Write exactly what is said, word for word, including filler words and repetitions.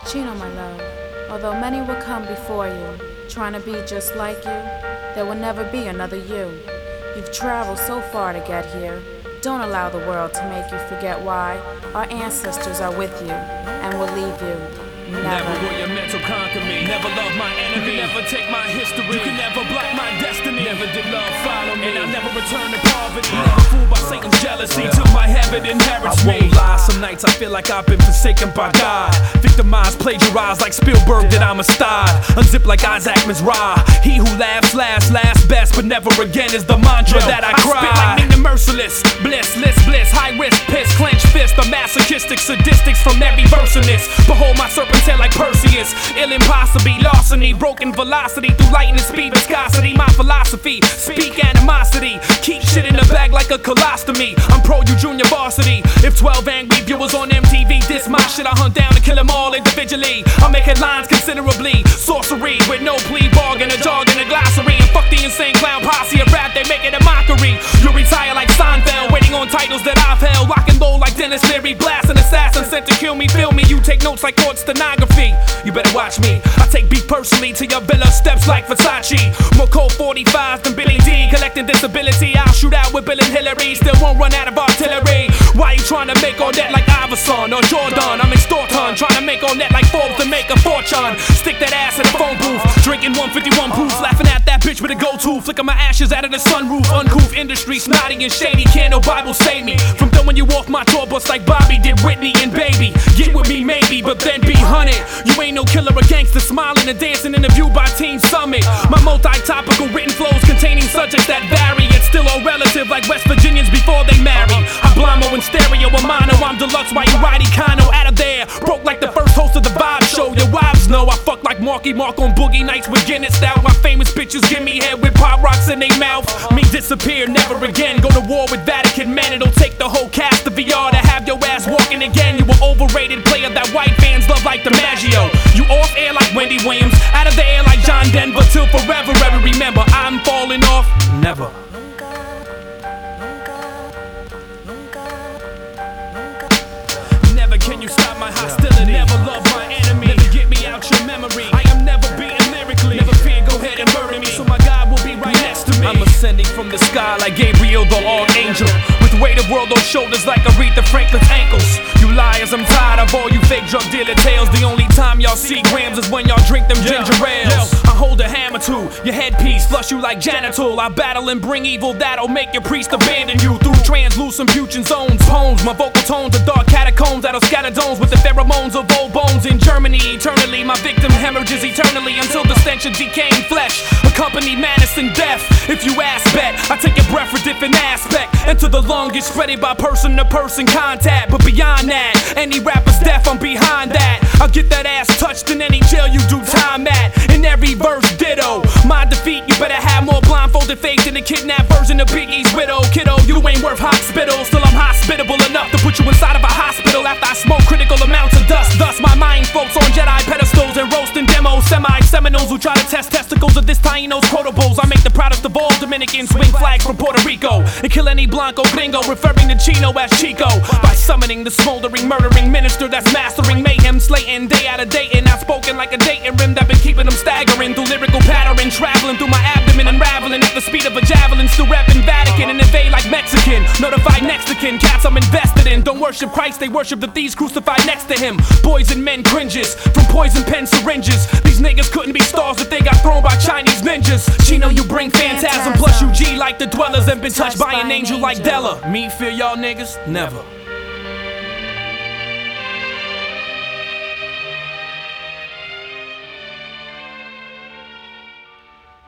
Chino, my love, although many will come before you, trying to be just like you, there will never be another you. You've traveled so far to get here. Don't allow the world to make you forget why. Our ancestors are with you and will leave you. Never. Never will your mental conquer me. Never love my enemy. You can never take my history. You can never block my destiny. Never did love follow me. And I never return to poverty. Never fooled by Satan's jealousy. Till my habit inherits me. I won't lie, some nights I feel like I've been forsaken by God. Victimized, plagiarized like Spielberg that I'm a star. Unzipped like Isaac Mizrahi. He who laughs last, laughs best, but never again is the mantra Yo, that I, I cry. I spit like Ning the Merciless. Bliss, bliss, bliss. High risk, piss, clenched fist. The masochistic sadistics from every verse in this. Behold my serpent tail like Perseus. Ill impossibly, larceny. Broken velocity through lightning speed, viscosity. My philosophy, speak animosity. Keep shit in the bag like a colostomy. I'm pro you junior varsity. If twelve angry viewers on M T V diss my shit, I hunt down and kill them all individually. I make headlines considerably. Sorcery with no plea bargain, a jargon, a glossary. And fuck the insane clown posse of rap, they make it a mockery. You retire like Seinfeld, waiting on titles that I've held. Rock and roll like Dennis Leary, blast an assassin sent to kill me, feel me. You take notes like court stenography. You better watch me. I take beat personally to your villa, steps like Versace. More cold forty-fives than Billy D. Collecting disability, I'll shoot out with Bill and Hillary. Still won't run out of artillery. Why you trying to make all that like Iverson or Jordan? I'm extorting, trying to make all that like Forbes to make a fortune. Stick that ass in the phone booth, drinking one fifty-one proof, laughing at that bitch with a go-to. Flicker my ashes out of the sunroof. Uncouth industry, snotty and shady. Can't no Bible save me from throwing you off my tour bus like Bobby did Whitney and Baby. Get with me maybe, but then be hunted. You ain't no killer or gangster, smiling and dancing in the view by Teen Summit. My multi-topical written flows containing subjects that vary, yet still all relative like West Virginians before they marry. I blimmo in stereo, a mono, I'm deluxe while you ride Econo. Out of there, broke like the first host of the Vibe Show. Your wives know I fuck like Marky Mark on Boogie Nights with Guinness style. My famous bitches give me head with pop rocks in they mouth. Me disappear, never again. Go to war with Vatican men, it'll take the whole cast of V R to have your ass walking again. You were overrated player that white fans love like DiMaggio. You off air like Wendy Williams, out of the air like John Denver. Till forever, ever remember, I'm falling off, never. Never can you stop my hostility. Never love my enemy. Never get me out your memory. I am never beaten lyrically. Never fear, go ahead and murder me. So my God will be right next to me. I'm ascending from the sky like Gabriel the Archangel, with weight of world on shoulders like Aretha Franklin's ankles. You liars, I'm tired of all you fake drug dealer tales. The only time y'all see grams is when y'all drink them ginger ales. I hold a hammer to your headpiece, flush you like Janitol. I battle and bring evil that'll make your priest abandon you through translucent fusion zones. Poems, my vocal tones are dark catacombs that'll scatter domes with the pheromones of old bones. In Germany, eternally, my victim hemorrhages eternally until the stench of decaying flesh accompany madness and death. If you ask bet, I take your breath for different aspect. Enter the longest, spread by person to person contact. But beyond that, any rapper's deaf, I'm behind that. I'll get that ass touched in any jail you do time at. In every verse, ditto. My defeat, you better have more blindfolded faith than the kidnapped version of Biggie's widow. Kiddo, you ain't worth hospital. Still I'm hospitable enough to put you inside of a hospital after I smoke critical amounts of dust. Thus my mind floats on Jedi pedestals and roasting demos. Semi-Seminoles who try to test testicles of this Taino's quotables. I make the proudest of all Dominicans swing flags from Puerto Rico and kill any Blanco gringo referring to Chino as Chico by summoning the smoldering, murdering minister that's mastering mayhem, slaying day out of day and outspoken like a dating rim that been keeping them staggering through lyrical pattern, traveling through my abdomen, unraveling at the speed of a javelin, still repping Vatican and invade like Mexican, notified next to kin, cats I'm invested in. Don't worship Christ, they worship the thieves crucified next to him. Boys and men cringes from poison pen syringes. These niggas couldn't be stars if they got thrown by Chinese ninjas. Chino, you bring phantasm, plus you G like the dwellers and been touched by an angel like Della. Me fear y'all niggas? Never.